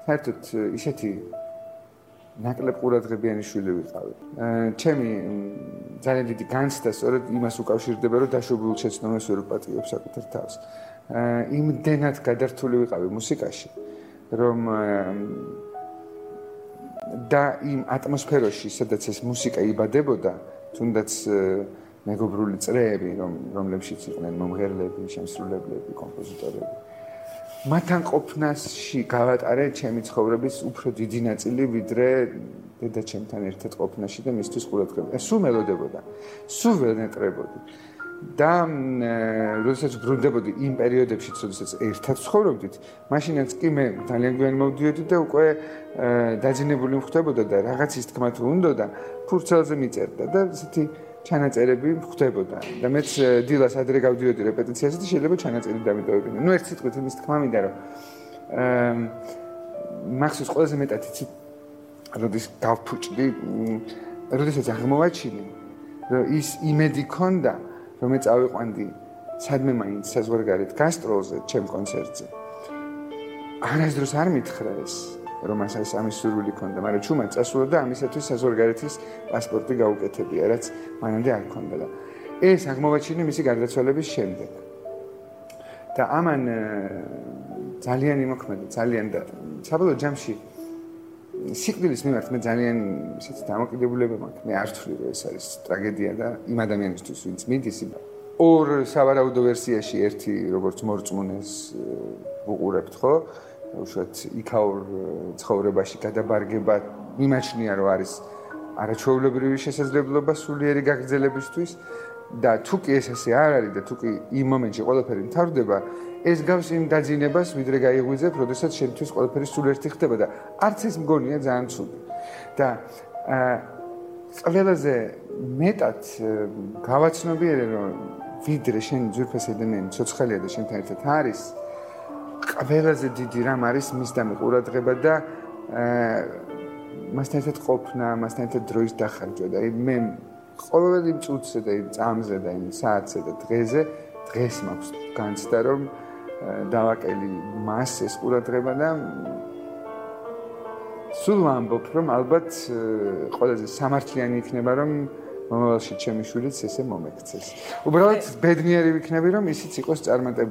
საერთოდ ისეთი ნაკლებ ყურადღებიანი შვილი ვიყავი. ჩემი ძალიან დიდი განცდა სწორედ იმას უკავშირდება, რომ დაშვებულ შეცდომას ვერ ვპატიებ საკუთარ თავს. იმდენად გადართული ვიყავი მუსიკაში, რომ და იმ ატმოსფეროში, სადაც ეს მუსიკა იბადებოდა, თუნდაც მეგობრული წრეები, რომლებშიც იყვნენ მომღერლები, შემსრულებლები, კომპოზიტორები. მათთან ყოფნაში გავატარე ჩემი ცხოვრების უფრო დიდი ნაწილი, ვიდრე დედაჩემთან ერთად ყოფნაში და მისთვის ყურადღება. სულ მელოდებოდა, სულ ვერ ნეტრებოდი. და როდესაც ბრუნდებოდი იმ პერიოდებშიც, როდესაც ერთად ცხოვრობდით, მაშინაც კი მე ძალიან გვიან მოვდიოდი და უკვე დაძინებული მხვდებოდა და რაღაცის თქმა თუ უნდა და ფურცელზე მიწერდა და ესეთი ჩანაწერები ხდებოდა და მეც დილას ადრე გავდიოდი რეპეტიციაზე და შეიძლება ჩანაწერი დამიტოვებინა. ნუ ერთ სიტყვით იმის თქმა მინდა რომ მახსოვს ყველაზე მეტად იცი როდის გავფუჭდი, როდესაც აღმოვაჩინე რომ ის იმედი ქონდა რომ მე წავიყვანდი სადმე მაინც საზღვარგარეთ გასტროლზე, ჩემ კონცერტზე. არასდროს არ მითხრა ეს რომ მასაც ამის სურვილი ქონდა, მაგრამ ჩუმად წასულა და ამისათვის საზღვარგარეთის პასპორტი გაუკეთებია, რაც მანამდე არ ქონდა და ეს აღმოვაჩინე მისი გარდაცვალების შემდეგ. და ამან ძალიან იმოქმედა, ძალიან და საბოლოო ჯამში სიკვდილის მიმართ მე ძალიან ისეთი დამოკიდებულება მაქვს. მე არ ვთვლი რომ ეს არის ტრაგედია და იმ ადამიანისთვის ვინც მიდის ორ სავარაუდო ვერსიაში ერთი როგორც მორწმუნეს უყურებთ ხო? უშუალოდ იქაურ ცხოვრებაში გადაბარგება მიმაჩნია რომ არის არაჩვეულებრივი შესაძლებლობა სულიერი გაგრძელებისთვის და თუ კი ეს ასე არ არის და თუ კი იმ მომენტში ყველაფერი მთავრდება ეს გავს იმ დაძინებას ვიდრე გაიღვიძებ, როდესაც შენთვის ყველაფერი სულ ერთი ხდება და არც ეს მგონია ძალიან ცუდი. და ყველაზე მეტად გავაცნობიერე რომ ვიდრე შენ ძვირფას ადამიანი ცოცხალია და შენთან ერთად არის ყველაზე დიდი რამ არის მის დამყურადღება და მასთან ერთად ყოფნა, მასთან ერთად დროის დახარჯვა და მე ყოველ იმ წუთზე და იმ წამზე და იმ საათზე და დღეს მაქვს განცდა რომ დავაკელი მას ეს ყურადღება და სულ ვამბობ რომ ალბათ ყველაზე სამართლიანი იქნება რომ მომავალში ჩემი შვილიც ესე მომექცეს. უბრალოდ ბედნიერი ვიქნები რომ ისიც იყოს წარმატებული.